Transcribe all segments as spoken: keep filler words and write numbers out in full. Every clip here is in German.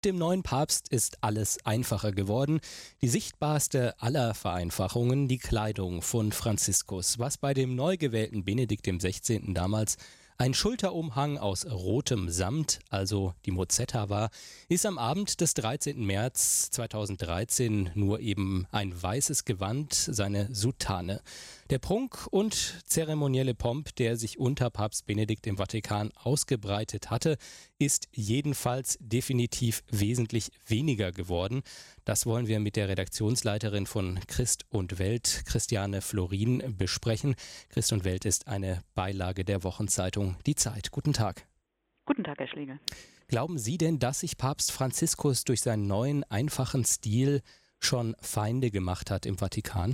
Dem neuen Papst ist alles einfacher geworden. Die sichtbarste aller Vereinfachungen, die Kleidung von Franziskus, was bei dem neu gewählten Benedikt dem Sechzehnten damals ein Schulterumhang aus rotem Samt, also die Mozzetta war, ist am Abend des dreizehnten März zweitausenddreizehn nur eben ein weißes Gewand, seine Soutane. Der Prunk und zeremonielle Pomp, der sich unter Papst Benedikt im Vatikan ausgebreitet hatte, ist jedenfalls definitiv wesentlich weniger geworden. Das wollen wir mit der Redaktionsleiterin von Christ und Welt, Christiane Florin, besprechen. Christ und Welt ist eine Beilage der Wochenzeitung Die Zeit. Guten Tag. Guten Tag, Herr Schlegel. Glauben Sie denn, dass sich Papst Franziskus durch seinen neuen, einfachen Stil schon Feinde gemacht hat im Vatikan?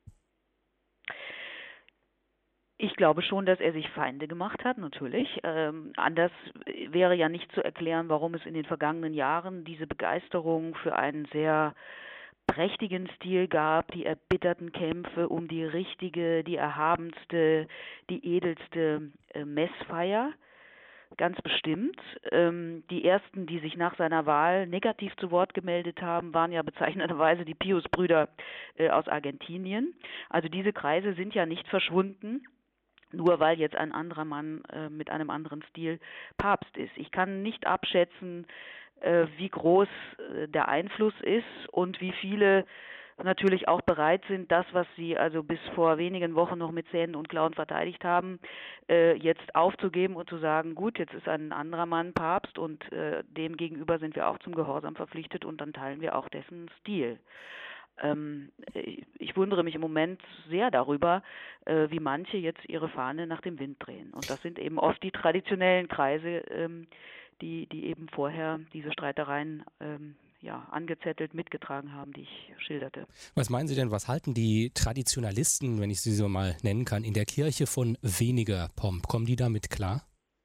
Ich glaube schon, dass er sich Feinde gemacht hat, natürlich. Ähm, anders wäre ja nicht zu erklären, warum es in den vergangenen Jahren diese Begeisterung für einen sehr prächtigen Stil gab, die erbitterten Kämpfe um die richtige, die erhabenste, die edelste äh, Messfeier. Ganz bestimmt. Ähm, die ersten, die sich nach seiner Wahl negativ zu Wort gemeldet haben, waren ja bezeichnenderweise die Pius-Brüder äh, aus Argentinien. Also diese Kreise sind ja nicht verschwunden, nur weil jetzt ein anderer Mann äh, mit einem anderen Stil Papst ist. Ich kann nicht abschätzen, äh, wie groß äh, der Einfluss ist und wie viele natürlich auch bereit sind, das, was sie also bis vor wenigen Wochen noch mit Zähnen und Klauen verteidigt haben, äh, jetzt aufzugeben und zu sagen, gut, jetzt ist ein anderer Mann Papst und äh, dem gegenüber sind wir auch zum Gehorsam verpflichtet und dann teilen wir auch dessen Stil. Ähm, ich wundere mich im Moment sehr darüber, äh, wie manche jetzt ihre Fahne nach dem Wind drehen. Und das sind eben oft die traditionellen Kreise, ähm, die, die eben vorher diese Streitereien ähm, ja, angezettelt mitgetragen haben, die ich schilderte. Was meinen Sie denn, was halten die Traditionalisten, wenn ich sie so mal nennen kann, in der Kirche von weniger Pomp? Kommen die damit klar?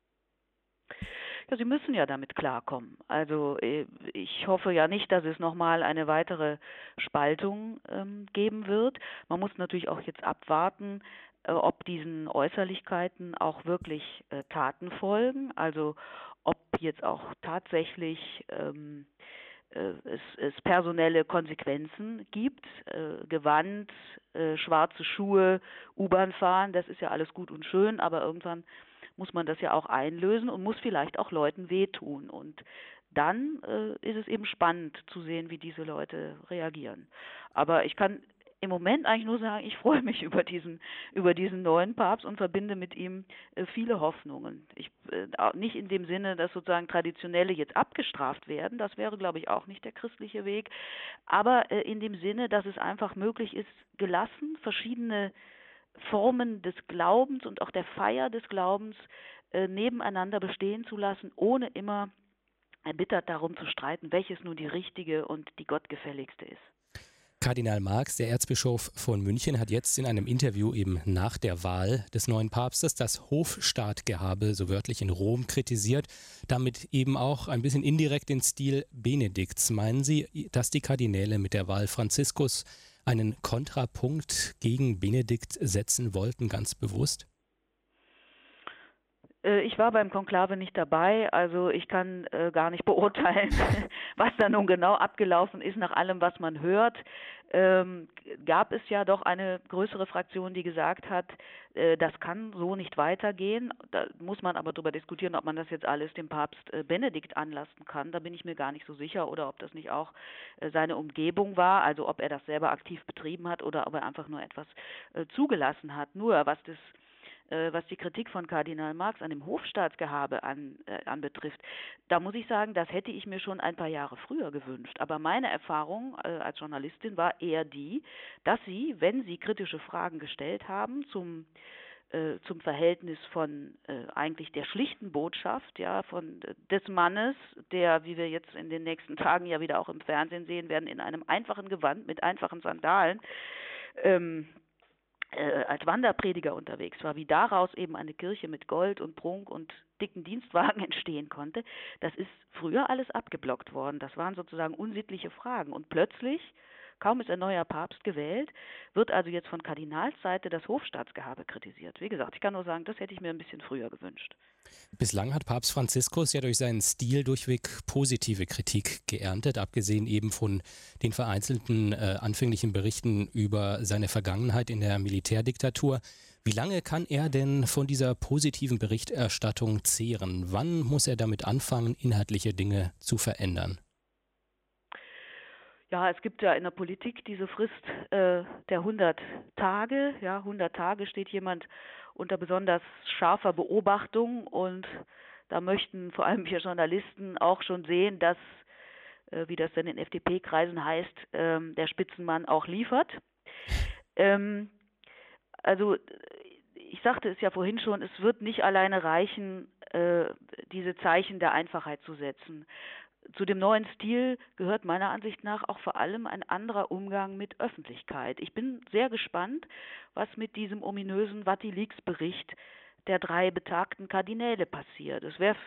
Ja, sie müssen ja damit klarkommen. Also ich hoffe ja nicht, dass es nochmal eine weitere Spaltung ähm, geben wird. Man muss natürlich auch jetzt abwarten, äh, ob diesen Äußerlichkeiten auch wirklich äh, Taten folgen. Also ob jetzt auch tatsächlich ähm, äh, es, es personelle Konsequenzen gibt. Äh, Gewand, äh, schwarze Schuhe, U-Bahn fahren, das ist ja alles gut und schön, aber irgendwann muss man das ja auch einlösen und muss vielleicht auch Leuten wehtun. Und dann äh, ist es eben spannend zu sehen, wie diese Leute reagieren. Aber ich kann im Moment eigentlich nur sagen, ich freue mich über diesen über diesen neuen Papst und verbinde mit ihm äh, viele Hoffnungen. Ich, äh, nicht in dem Sinne, dass sozusagen Traditionelle jetzt abgestraft werden, das wäre, glaube ich, auch nicht der christliche Weg, aber äh, in dem Sinne, dass es einfach möglich ist, gelassen verschiedene Formen des Glaubens und auch der Feier des Glaubens äh, nebeneinander bestehen zu lassen, ohne immer erbittert darum zu streiten, welches nun die richtige und die gottgefälligste ist. Kardinal Marx, der Erzbischof von München, hat jetzt in einem Interview eben nach der Wahl des neuen Papstes das Hofstaatgehabe, so wörtlich in Rom, kritisiert, damit eben auch ein bisschen indirekt den Stil Benedikts. Meinen Sie, dass die Kardinäle mit der Wahl Franziskus einen Kontrapunkt gegen Benedikt setzen wollten, ganz bewusst? Ich war beim Konklave nicht dabei, also ich kann äh, gar nicht beurteilen, was da nun genau abgelaufen ist. Nach allem, was man hört, ähm, gab es ja doch eine größere Fraktion, die gesagt hat, äh, das kann so nicht weitergehen. Da muss man aber darüber diskutieren, ob man das jetzt alles dem Papst äh, Benedikt anlasten kann. Da bin ich mir gar nicht so sicher, oder ob das nicht auch äh, seine Umgebung war, also ob er das selber aktiv betrieben hat oder ob er einfach nur etwas äh, zugelassen hat. Nur was das was die Kritik von Kardinal Marx an dem Hofstaatsgehabe an, äh, anbetrifft, da muss ich sagen, das hätte ich mir schon ein paar Jahre früher gewünscht. Aber meine Erfahrung äh, als Journalistin war eher die, dass sie, wenn sie kritische Fragen gestellt haben zum äh, zum Verhältnis von äh, eigentlich der schlichten Botschaft, ja, von äh, des Mannes, der, wie wir jetzt in den nächsten Tagen ja wieder auch im Fernsehen sehen werden, in einem einfachen Gewand mit einfachen Sandalen, ähm, Äh, als Wanderprediger unterwegs war, wie daraus eben eine Kirche mit Gold und Prunk und dicken Dienstwagen entstehen konnte, das ist früher alles abgeblockt worden. Das waren sozusagen unsittliche Fragen. Und plötzlich, kaum ist ein neuer Papst gewählt, wird also jetzt von Kardinalsseite das Hofstaatsgehabe kritisiert. Wie gesagt, ich kann nur sagen, das hätte ich mir ein bisschen früher gewünscht. Bislang hat Papst Franziskus ja durch seinen Stil durchweg positive Kritik geerntet, abgesehen eben von den vereinzelten äh, anfänglichen Berichten über seine Vergangenheit in der Militärdiktatur. Wie lange kann er denn von dieser positiven Berichterstattung zehren? Wann muss er damit anfangen, inhaltliche Dinge zu verändern? Ja, es gibt ja in der Politik diese Frist äh, der hundert Tage. Ja, hundert Tage steht jemand unter besonders scharfer Beobachtung und da möchten vor allem wir Journalisten auch schon sehen, dass, äh, wie das denn in F D P-Kreisen heißt, ähm, der Spitzenmann auch liefert. Ähm, also ich sagte es ja vorhin schon, es wird nicht alleine reichen, äh, diese Zeichen der Einfachheit zu setzen. Zu dem neuen Stil gehört meiner Ansicht nach auch vor allem ein anderer Umgang mit Öffentlichkeit. Ich bin sehr gespannt, was mit diesem ominösen WikiLeaks-Bericht der drei betagten Kardinäle passiert. Es wäre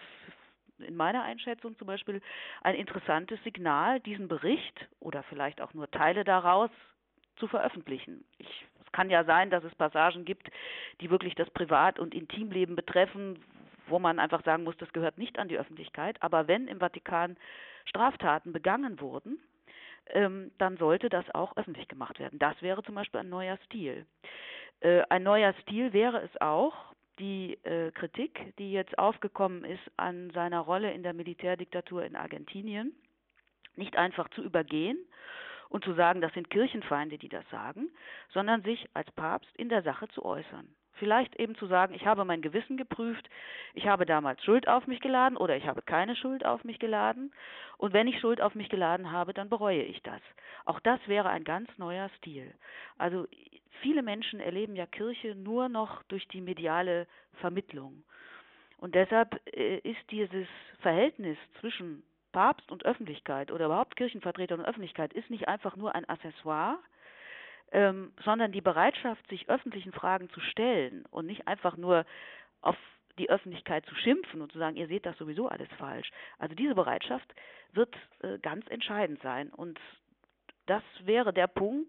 in meiner Einschätzung zum Beispiel ein interessantes Signal, diesen Bericht oder vielleicht auch nur Teile daraus zu veröffentlichen. Ich, es kann ja sein, dass es Passagen gibt, die wirklich das Privat- und Intimleben betreffen, wo man einfach sagen muss, das gehört nicht an die Öffentlichkeit. Aber wenn im Vatikan Straftaten begangen wurden, ähm, dann sollte das auch öffentlich gemacht werden. Das wäre zum Beispiel ein neuer Stil. Äh, ein neuer Stil wäre es auch, die äh, Kritik, die jetzt aufgekommen ist an seiner Rolle in der Militärdiktatur in Argentinien, nicht einfach zu übergehen und zu sagen, das sind Kirchenfeinde, die das sagen, sondern sich als Papst in der Sache zu äußern. Vielleicht eben zu sagen, ich habe mein Gewissen geprüft, ich habe damals Schuld auf mich geladen oder ich habe keine Schuld auf mich geladen und wenn ich Schuld auf mich geladen habe, dann bereue ich das. Auch das wäre ein ganz neuer Stil. Also viele Menschen erleben ja Kirche nur noch durch die mediale Vermittlung und deshalb äh, ist dieses Verhältnis zwischen Papst und Öffentlichkeit oder überhaupt Kirchenvertreter und Öffentlichkeit ist nicht einfach nur ein Accessoire, ähm, sondern die Bereitschaft, sich öffentlichen Fragen zu stellen und nicht einfach nur auf die Öffentlichkeit zu schimpfen und zu sagen, ihr seht das sowieso alles falsch. Also diese Bereitschaft wird äh, ganz entscheidend sein und das wäre der Punkt,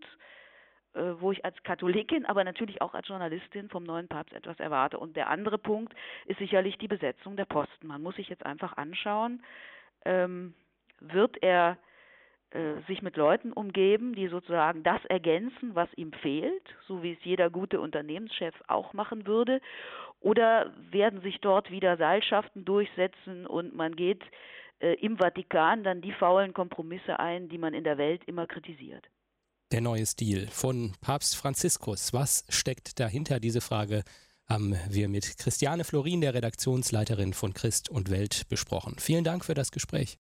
äh, wo ich als Katholikin, aber natürlich auch als Journalistin vom neuen Papst etwas erwarte. Und der andere Punkt ist sicherlich die Besetzung der Posten. Man muss sich jetzt einfach anschauen, ähm, wird er äh, sich mit Leuten umgeben, die sozusagen das ergänzen, was ihm fehlt, so wie es jeder gute Unternehmenschef auch machen würde, oder werden sich dort wieder Seilschaften durchsetzen und man geht äh, im Vatikan dann die faulen Kompromisse ein, die man in der Welt immer kritisiert. Der neue Stil von Papst Franziskus. Was steckt dahinter? Diese Frage haben wir mit Christiane Florin, der Redaktionsleiterin von Christ und Welt, besprochen. Vielen Dank für das Gespräch.